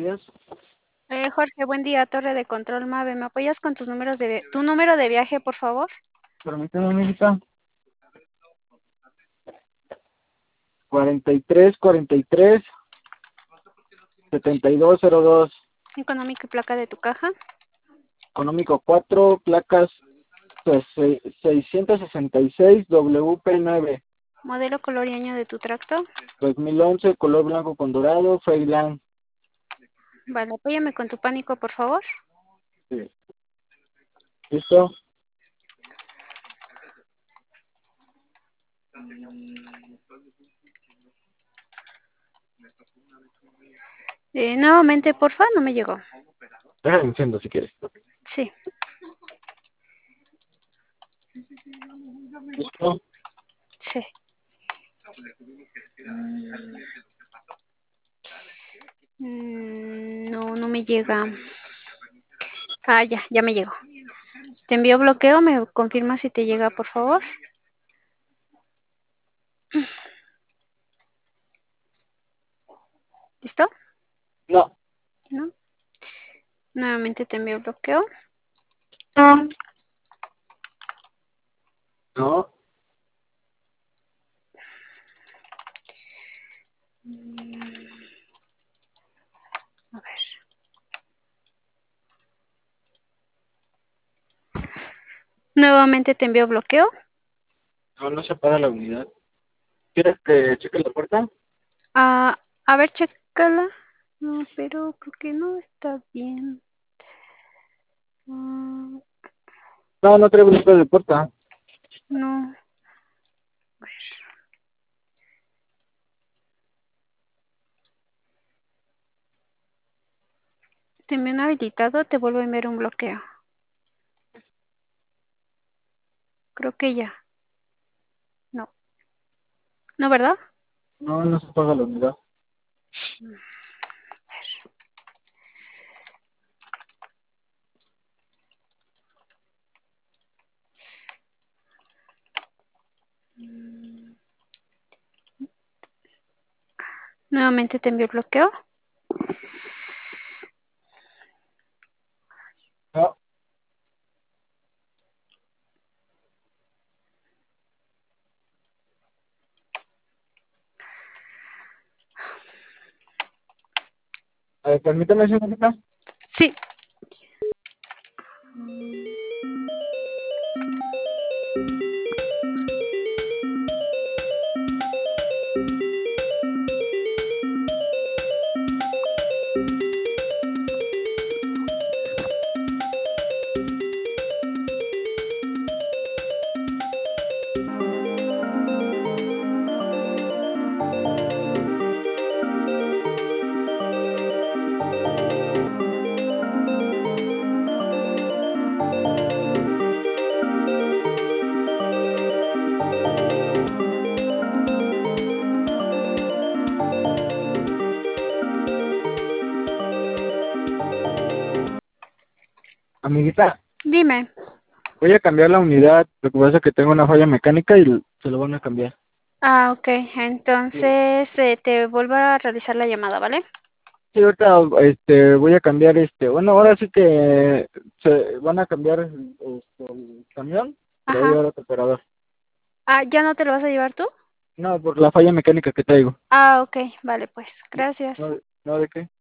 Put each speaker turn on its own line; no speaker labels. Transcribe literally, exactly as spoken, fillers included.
días.
Eh, Jorge, buen día, Torre de Control Mave. ¿Me apoyas con tus números de vi- tu número de viaje, por favor?
Permíteme, amiguita. cuarenta y tres, cuarenta y tres, setenta y dos cero dos.
Económico y placa de tu caja.
Económico cuatro, placas pues, se- seiscientos sesenta y seis W P nueve.
Modelo, color y año de tu tracto.
dos mil once, color blanco con dorado, Freiland.
Vale, apóyame con tu pánico, por favor.
Sí. ¿Listo?
Eh, nuevamente, porfa, no me llegó.
Déjame enciendo si quieres.
Sí.
¿Listo?
Sí. Mm, no, no me llega. Ah, ya, ya me llegó. Te envío bloqueo, me confirma si te llega, por favor. ¿Listo?
No.
¿No? Nuevamente te envío bloqueo.
No.
A ver. Nuevamente te envío bloqueo.
No, no se apaga la unidad. ¿Quieres que cheque la puerta?
Ah, a ver, chécala. No, pero creo que no está bien. Mm,
No, no trae bloqueo de puerta.
no. Te envío un habilitado, te vuelvo a enviar un bloqueo. Creo que ya. No. ¿No, verdad?
No, no se apaga la unidad.
Nuevamente te envío el bloqueo.
No. A ver, permítame, señorita.
Sí.
Amiguita,
Dime.
voy a cambiar la unidad. Lo que pasa es que tengo una falla mecánica y se lo van a cambiar.
Ah, ok.
Sí,
Entonces eh, te vuelvo a realizar la llamada, ¿vale?
sí, ahorita este, voy a cambiar este. Bueno, ahora sí que se van a cambiar este, el camión, pero voy a
Ajá.
llevar otro operador.
Ah, ¿ya no te lo vas a llevar tú?
No, por la falla mecánica que traigo.
Ah, ok. Vale, pues. Gracias.
No, no, ¿de qué?